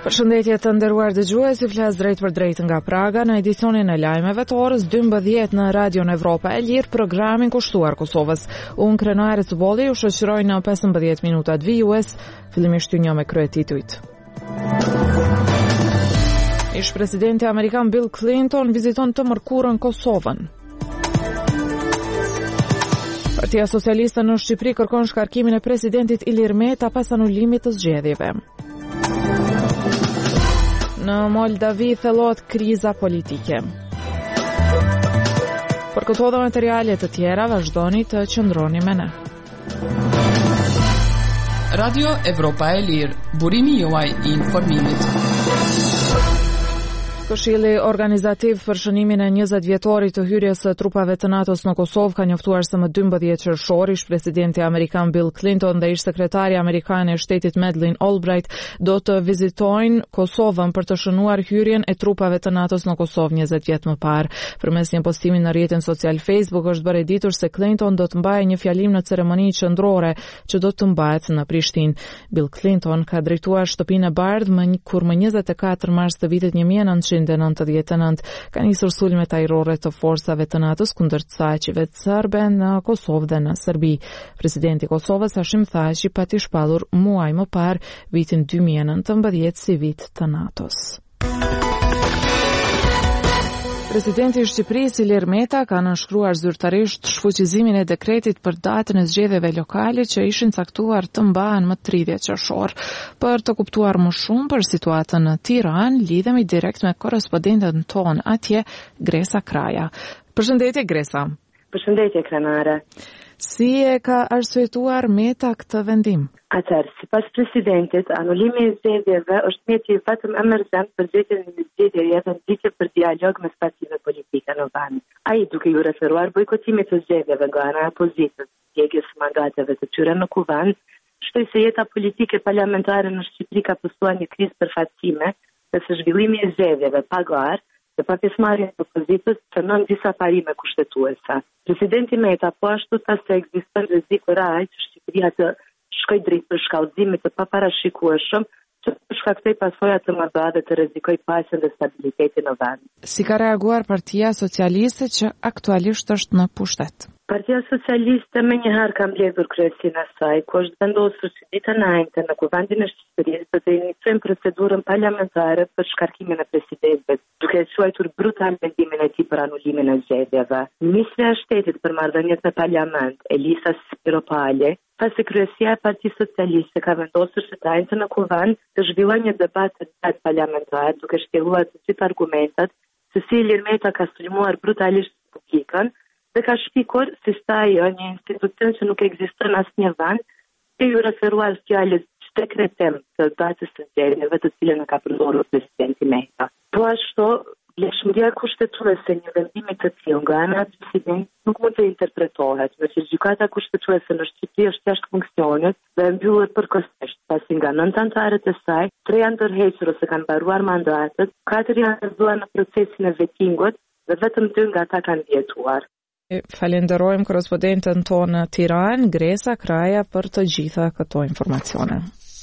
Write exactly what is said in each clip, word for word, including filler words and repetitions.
Përshëndetje të nderuar dëgjues, ju flas drejt për drejt nga Praga në edicionin e lajmeve të orës dymbëdhjetë në Radion Evropa e Lirë, programin kushtuar Kosovës. Unë Krenare Cuboli ju shoqëroj në pesëmbëdhjetë minutat vijues, fillimisht ju një me kryetitujt. Ish presidenti amerikan Bill Clinton viziton të mërkurën Kosovën. Partia Socialiste në Shqipëri kërkon shkarkimin e presidentit Ilir Meta pas anulimit të zgjedhjeve. Në Moldavi thellohet kriza politike. Për këto dhe materiale të tjera vazhdoni të qëndroni me ne. Radio Evropa e Lirë, burimi juaj i informimit. Këshilli organizativ për shënimin e njëzet vjetorit të hyrjes së trupave të NATO-s në Kosovë ka njoftuar se më dymbëdhjetë qershor ish presidenti amerikan Bill Clinton dhe ish sekretari amerikan e shtetit Madeleine Albright do të vizitojnë Kosovën për të shënuar hyrjen e trupave të NATO-s në Kosovë njëzet vjet më parë. Përmes një postimi në rrjetin social Facebook është bërë e ditur se Clinton do të mbajë një fjalim në ceremoni qendrore që do të mbahet në Prishtinë. Bill Clinton ka drejtuar Shtëpinë e Bardhë kur më njëzet e katër mars të vitit një mijë e nëntëqind e nëntëdhjetë e nëntë ka nisur sulmet ajrore të forcave të NATO-s kundër saqeve serbe në Kosovë dhe në Serbi. Presidenti i Kosovës Hashim Thaçi pati shpallur muaj më parë vitin dy mijë e nëntëmbëdhjetë si vit të NATO-s. Presidenti i Shqipërisë Ilir Meta ka nënshkruar zyrtarisht shfuqizimin e dekretit për datën e zgjedhjeve lokale që ishin caktuar të mbahen më tridhjetë qershor. Për të kuptuar më shumë për situatën në Tiranë, lidhemi direkt me korrespondenten ton atje, Gresa Kraja. Përshëndetje Gresa. Përshëndetje Krenare. Si e ka arsyetuar Meta këtë vendim? Atëherë, sipas presidentit, anulimi i zgjedhjeve është mjeti vetëm emergjent për gjetjen e një zgjedhjeje dhe ndikje për dialog me partive politike në vend. Ai duke ju referuar bojkotimit të zgjedhjeve nga ana e opozitës, djegjes së mandateve të tyre në kuvend, shtoi se jeta politike parlamentare në Shqipëri ka pasur një krizë përfaqësime dhe se zhvillimi i zgjedhjeve pa garë dhe pa pjesëmarrjen e opozitës cënon disa parime kushtetuese. Presidenti Meta po ashtu tha se ekziston rreziku real që Shqipëria të shkoj drejt për shkallëzimit të paparashikueshëm që shkaktoi pasoja të mëdha dhe të rrezikoj paqen dhe stabilitetin në vend. Si ka reaguar Partia Socialiste që aktualisht është në pushtet? Partia Socialiste me njëherë ka mbledhur kryesinë e saj, ku është vendosur që ditën e njëjtë në Kuvendin e Shqipërisë do të iniciojmë procedurën parlamentare për shkarkimin e presidentit, duke quajtur brutal vendimin e tij për anulimin e zgjedhjeve. Ministrja e Shtetit për marrëdhëniet me parlament, Elisa Spiropali, tha se kryesia e Partisë Socialiste ka vendosur që të njëjtën në Kuvend të zhvillojë një debat të parlamentar, duke shkelluar të gjithë argumentet se si Ilir Meta ka sulmuar brutalisht publikën dhe ka shpikur si sta ajo një institucion që nuk ekziston asnjë vend, e ju referuar fjalës dekretim të datës së zgjedhjeve të cilën e ka përdorur presidenti Meta. Po ashtu, lëshmëria kushtetuese një vendimi të tillë nga ana e presidentit nuk mund të interpretohet, nëse gjykata kushtetuese në Shqipëri është jashtë funksionit dhe e mbyllur përkohësisht, pasi nga nëntë anëtarët e saj, tre janë ndërhequr ose kanë mbaruar mandatet, katër janë vënë në procesin e vetingut dhe vetëm dy nga ata kanë vjetuar. Falenderojmë korrespondenten tonë në Tiranë, Gresa Kraja, për të gjitha këto informacione.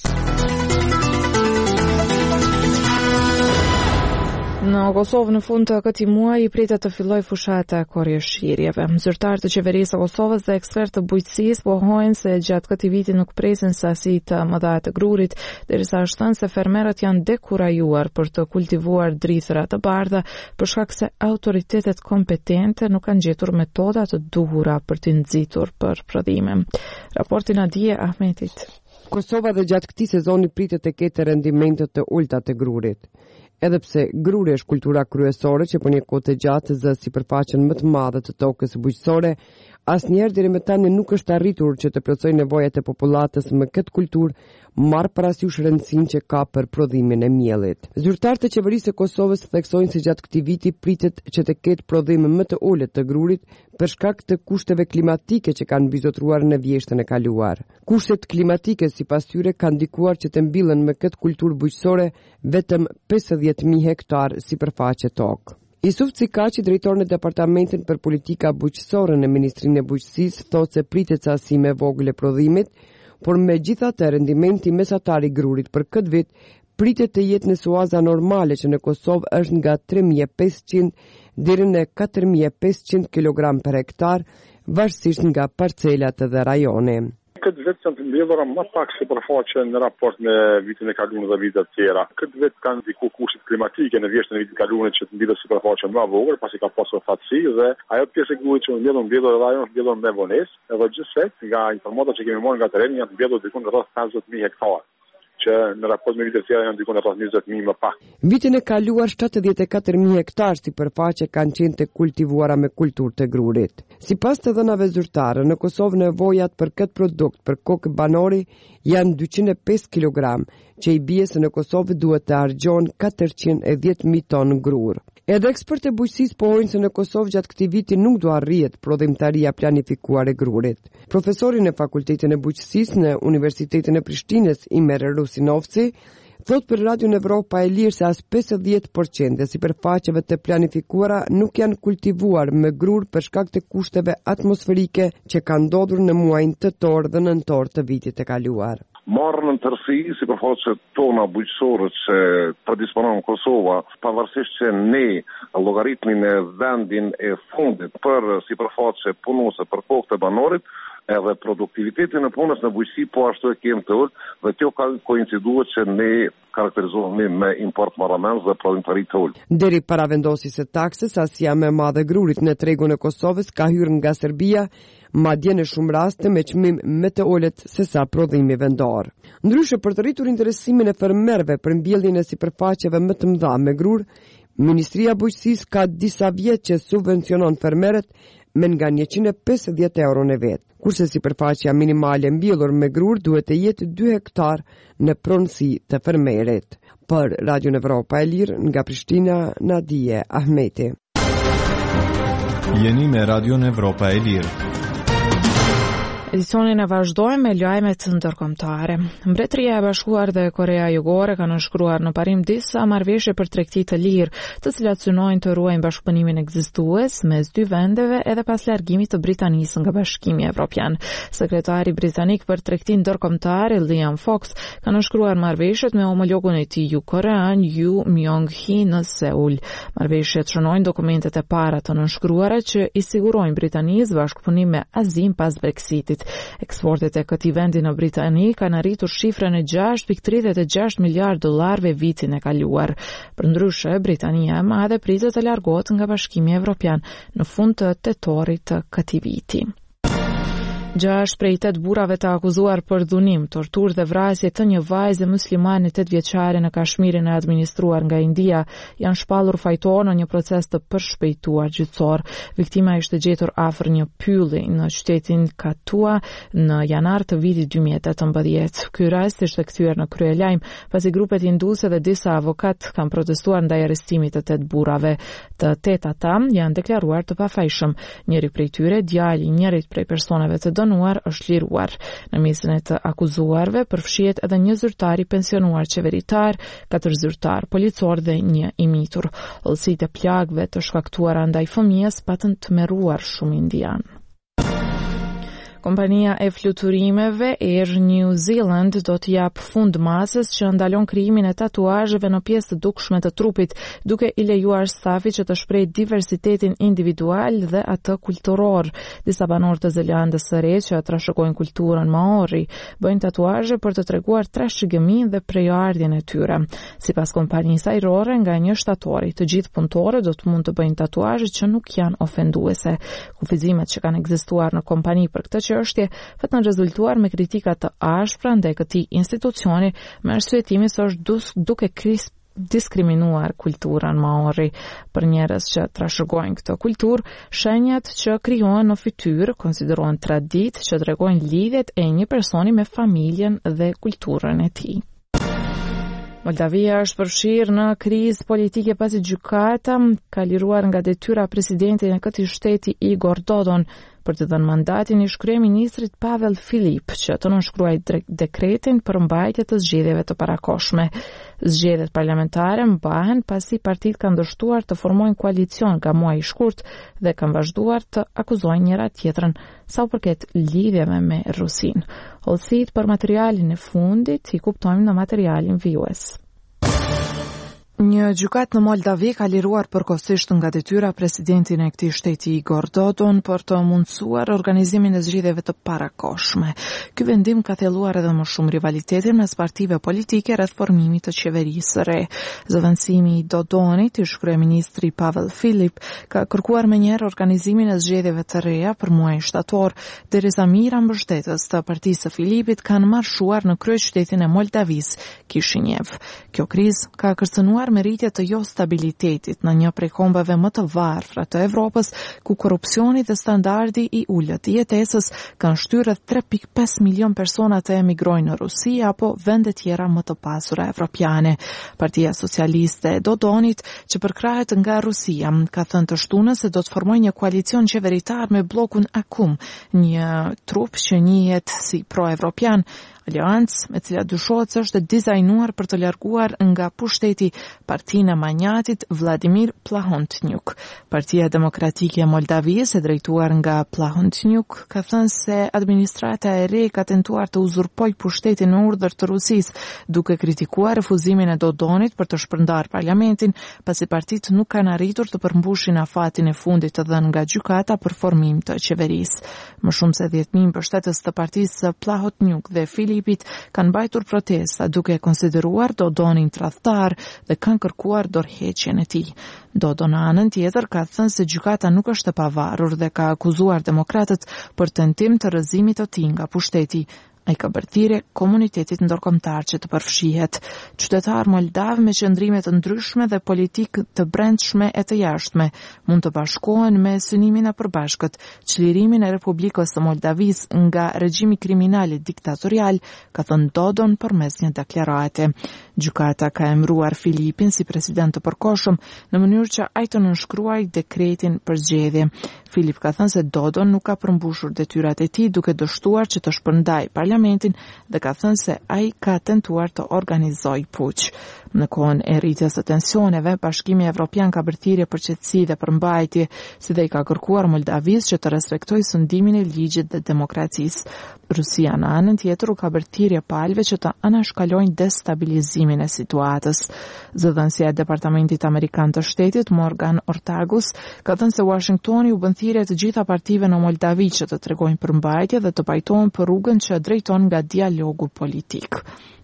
Në Kosovë në fund të këtij muaji i pritet të fillojë fushata e korrjeshirjeve. Zyrtarë të qeverisë së Kosovës dhe ekspertë të bujqësisë pohojnë se gjatë këtij viti nuk presin sasi të mëdha të grurit, derisa është thënë se fermerët janë dekurajuar për të kultivuar drithëra të bardha për shkak se autoritetet kompetente nuk kanë gjetur metoda të duhura për të nxitur për prodhime. Raporti Nadije Ahmetit. Kosova dhe gjatë këtij sezoni pritet të ketë rendimente të ulta të grurit. Edhe pse gruri është kultura kryesore që për një kohë të gjatë zë sipërfaqen më të madhe të tokës bujqësore, asnjëherë deri më tani nuk është arritur që të plotësojë nevojat e popullatës me këtë kulturë, marr parasysh rëndësinë që ka për prodhimin e miellit. Zyrtarët e qeverisë së Kosovës theksojnë se gjatë këtij viti pritet që të ketë prodhime më të ulët të grurit për shkak të kushteve klimatike që kanë mbizotruar në vjeshtën e kaluar. Kushtet klimatike sipas tyre kanë ndikuar që të mbillen me këtë kulturë bujqësore vetëm pesëdhjetë mijë hektar sipërfaqe tokë. Isuf Cikaçi, drejtori në Departamentin për Politika Bujqësore në Ministrinë e Bujqësisë, thotë se pritet sasi më vogël e prodhimit, por megjithatë rendimenti mesatar i grurit për këtë vit pritet të jetë në suaza normale që në Kosovë është nga tre mijë e pesëqind deri në katër mijë e pesëqind kilogram per hektar, varësisht nga parcelat dhe rajoni. Këtë vit janë të mbledhura më pak sipërfaqe në raport me vitin e kaluar dhe vitet të tjera. Këtë vit kanë ndiku kushtet klimatike në vjeshtën e vitit të kaluar që të mbledhë sipërfaqe më vogël, pasi ka pasur fatësi dhe ajo pjesë e grurit që mbledhur mbledhur edhe ajo mbledhur me vonesë, edhe gjithsesi nga informata që kemi marrë nga tereni janë mbledhur diku rreth pesëdhjetë mijë hektar, që në raport me vitet të tjera janë diku rreth njëzet mijë më pak. Vitin e kaluar shtatëdhjetë e katër mijë hektar sipërfaqe kanë qenë të kultivuara me kulturë të grurit. Sipas të dhënave zyrtare, në Kosovë nevojat për këtë produkt për kokë banori janë dyqind e pesë kilogram, që i bie se në Kosovë duhet të harxhon katërqind e dhjetë mijë ton grur. Edhe ekspertë e bujqësisë pohojnë se në Kosovë gjatë këtij viti nuk do arrihet prodhimtaria planifikuar e grurit. Profesori në Fakultetin e Bujqësisë në Universitetin e Prishtinës, Imer Rusinovci, thot për Radion Evropa e Lirë se as pesëdhjetë përqind e sipërfaqeve të planifikuara nuk janë kultivuar me grur për shkak të kushteve atmosferike që kanë ndodhur në muajin tetor dhe nëntor të vitit të kaluar. Marrë në tërësi sipërfaqet tona bujqësore që predisponon Kosova, pavarësisht që ne llogaritmin e vendin e fundit për sipërfaqe punuese për kokë të banorit, edhe produktivitetin e punës në bujqësi po ashtu e kemi të ulët dhe kjo ka koinciduar që ne karakterizohemi me import marramens dhe prodhimtari të ulët. Deri para vendosjes së taksës, asia më e madhe e grurit në tregun e Kosovës ka hyrë nga Serbia, madje në shumë raste me çmim më të ulët se sa prodhimi vendor. Ndryshe, për të rritur interesimin e fermerëve për mbjelljen e sipërfaqeve më të mëdha me grur, Ministria e Bujqësisë ka disa vjet që subvencionon fermerët me nga njëqind e pesëdhjetë euro në vet, kurse sipërfaqja minimale mbjellur me grur duhet të jetë dy hektar në pronësi të fermerit. Për Radion Evropa e Lirë, nga Prishtina, Nadije Ahmeti. Jeni me Radion Evropa e Lirë. Edicionin e vazhdojmë me lajmet ndërkombëtare. Mbretëria e Bashkuar dhe Korea Jugore kanë nënshkruar në parim disa marrëveshje për tregti të lirë, të cilat synojnë të ruajnë bashkëpunimin ekzistues mes dy vendeve edhe pas largimit të Britanisë nga Bashkimi Evropian. Sekretari britanik për tregtin ndërkombëtar Liam Fox ka nënshkruar marrëveshjet me homologun e tij korean Yoo Myung-hee në Seul. Marrëveshjet shënojnë dokumentet e para të nënshkruara që i sigurojnë Britanisë bashkëpunim me Azin pas Brexitit. Eksportet e këtij vendi në Britani kanë arritur shifrën e gjashtë pikë tridhjetë e gjashtë miliardë dollarëve vitin e kaluar. Përndryshe, Britania e Madhe pritet të largohet nga Bashkimi Evropian në fund të tetorit të këtij viti. Gjashtë prej tetë burrave të akuzuar për dhunim, torturë dhe vrasje të një vajze muslimane tetë vjeçare në Kashmirin e administruar nga India janë shpallur fajtor në një proces të përshpejtuar gjyqësor. Viktima ishte gjetur afër një pylli në qytetin Katua në janar të vitit dy mijë e tetëmbëdhjetë. Ky rast ishte kthyer në kryelajm pasi grupet hinduse dhe disa avokat kanë protestuar ndaj arrestimit të tetë burrave. Të tetë ata janë deklaruar të pafajshëm. Njëri prej tyre, djali i njërit prej personave të dënuar, është liruar. Në mesin e të akuzuarve përfshihet edhe një zyrtar i pensionuar qeveritar, katër zyrtar policor dhe një i mitur. Hollësitë e plagëve të shkaktuara ndaj fëmijës patën tmerruar shumë indian. Kompania e fluturimeve Air New Zealand do të jap fund masës që ndalon krijimin e tatuazheve në pjesë të dukshme të trupit, duke i lejuar stafit që të shprehë diversitetin individual dhe atë kulturor. Disa banorë të Zelandës së Re që trashëgojnë kulturën maori bëjnë tatuazhe për të treguar trashëgiminë dhe prejardhjen e tyre. Sipas kompanisë ajrore, nga një shtatori, të gjithë punëtorët do të mund të bëjnë tatuazhe që nuk janë ofenduese. Kufizimet që kanë ekzistuar në kompani për këtë çështje kanë rezultuar me kritika të ashpra ndaj këtij institucioni me arsyetimin se është duke krisp diskriminuar kulturën maori. Për njerëz që trashëgojnë këtë kulturë, shenjat që krijohen në fytyrë konsiderohen traditë që tregojnë lidhjet e një personi me familjen dhe kulturën e tij. Moldavia është përfshirë në krizë politike pasi gjykata ka liruar nga detyra presidentin e këtij shteti Igor Dodon për të dhënë mandatin i kryeministrit Pavel Filip që të nënshkruajë dekretin për mbajtje të zgjedhjeve të parakohshme. Zgjedhjet parlamentare mbahen pasi partitë kanë dështuar të formojnë koalicion nga muaji i shkurt dhe kanë vazhduar të akuzojnë njëra tjetrën sa u përket lidhjeve me Rusinë. Hollësitë për materialin e fundit i kuptojmë në materialin vijues. Një gjykat në Moldavi ka liruar përkohësisht nga detyra presidentin e këtij shteti Igor Dodon për të mundësuar organizimin e zgjedhjeve të parakohshme. Ky vendim ka thelluar edhe më shumë rivalitetin mes partive politike rreth formimit të qeverisë së re. Zëvendësimi i Dodonit, ish kryeministri Pavel Filip, ka kërkuar menjëherë organizimin e zgjedhjeve të reja për muajin shtator, derisa mira mbështetës të partisë së Filipit kanë marshuar në kryeqytetin e Moldavisë, Kishinev. Kjo krizë ka kërcënuar me rritje të jo stabilitetit në një prej kombeve më të varfra të Evropës, ku korrupsioni dhe standardi i ulët i jetesës kanë shtyrë rreth tre pikë pesë milion persona të emigrojnë në Rusi apo vende tjera më të pasura evropiane. Partia Socialiste e Dodonit, që përkrahet nga Rusia, ka thënë të shtunës se do të formojë një koalicion qeveritar me blokun Akum, një trup që njihet si pro-evropian, aleancë me cila dyshohet se është dizajnuar për të larguar nga pushteti partinë e manjatit Vladimir Plahotniuc. Partia Demokratike e Moldavisë, e drejtuar nga Plahotniuc, ka thënë se administrata e re ka tentuar të uzurpojë pushtetin në urdhër të Rusisë, duke kritikuar refuzimin e Dodonit për të shpërndarë parlamentin, pasi partitë nuk kanë arritur të përmbushin afatin e fundit të dhënë nga gjykata për formim të qeverisë. Më shumë se dhjetë mijë mbështetës të partisë së Plahotniuc dhe Filipit kanë mbajtur protesta duke konsideruar Dodonin tradhtar dhe kanë kërkuar dorëheqjen e tij. Dodon në anën tjetër ka thënë se gjykata nuk është e pavarur dhe ka akuzuar demokratët për tentim të rrëzimit të tij nga pushteti. Ai ka bërë thirrje komunitetit ndërkombëtar që të përfshihet. Qytetarë moldav me qëndrime të ndryshme dhe politikë të brendshme e të jashtme mund të bashkohen me synimin e përbashkët, çlirimin e Republikës së Moldavisë nga regjimi kriminal diktatorial, ka thënë Dodon përmes një deklarate. Gjykata ka emëruar Filipin si president të përkohshëm në mënyrë që ai të nënshkruajë dekretin për zgjedhje. Filip ka thënë se Dodon nuk ka përmbushur detyrat e tij duke dështuar që të shpërndajë parlamentin dhe ka thënë se ai ka tentuar të organizojë puç. Në kohën e rritjes së tensioneve, Bashkimi Evropian ka bërë thirrje për qetësi dhe përmbajtje, si dhe i ka kërkuar Moldavisë që të respektojë sundimin e ligjit dhe demokracisë. Rusia në anën tjetër u ka bërë thirrje palëve që të anashkalojnë destabilizimin e situatës. Zëdhënësia e Departamentit Amerikan të Shtetit, Morgan Ortagus, ka thënë se Washingtoni u bën thirrje të gjitha partive në Moldavi që të tregojnë përmbajtje dhe të pajtohen për rrugën që drejton nga dialogu politik.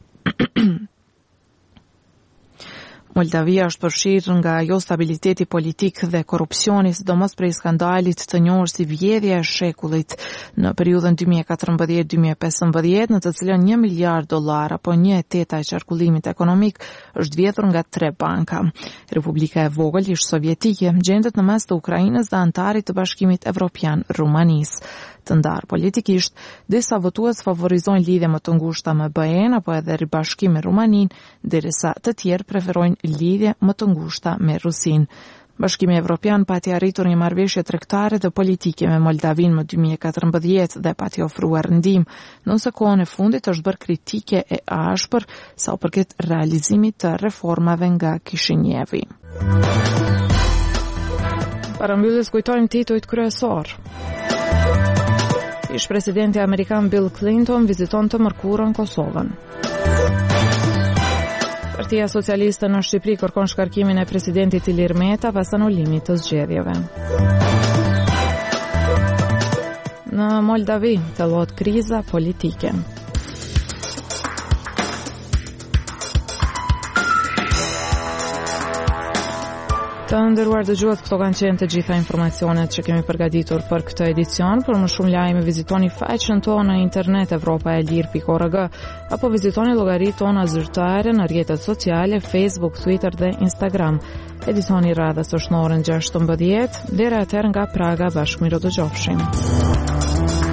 Moldavia është përfshirë nga jo stabiliteti politik dhe korrupsioni, sidomos prej skandalit të njohur si vjedhja e shekullit në periudhën dy mijë e katërmbëdhjetë dy mijë e pesëmbëdhjetë, në të cilën një miliard dollar apo një e teta e qarkullimit ekonomik është vjedhur nga tre banka. Republika e vogël ish sovjetike gjendet në mes të Ukrainës dhe antarit të Bashkimit Evropian, Rumanisë. Të ndarë politikisht, disa votues favorizojnë lidhje më të ngushta me B E-n apo edhe ribashkim me Rumaninë, derisa të tjerë preferojnë lidhje më të ngushta me Rusinë. Bashkimi Evropian pati arritur një marrëveshje tregtare dhe politike me Moldavinë më dy mijë e katërmbëdhjetë dhe pati ofruar ndihmë, nëse kohën e fundit është bërë kritike e ashpër sa u përket realizimit të reformave nga Kishinevi. Para mbylljes kujtojmë titujt kryesor. Ish presidenti amerikan Bill Clinton viziton të mërkurën Kosovën. Partia Socialiste në Shqipëri kërkon shkarkimin e presidentit Ilir Meta pas anulimit të zgjedhjeve. Në Moldavi thellohet kriza politike. Të nderuar dëgjues, këto kanë qenë të gjitha informacionet që kemi përgatitur për këtë edicion. Për më shumë lajme vizitoni faqen tonë në internet evropaelir pikë org apo vizitoni llogaritë tona zyrtare në rrjetet sociale Facebook, Twitter dhe Instagram. Edicioni i radhës është në orën gjashtëmbëdhjetë. Deri atëherë nga Praga, bashkë mirë do të qofshim.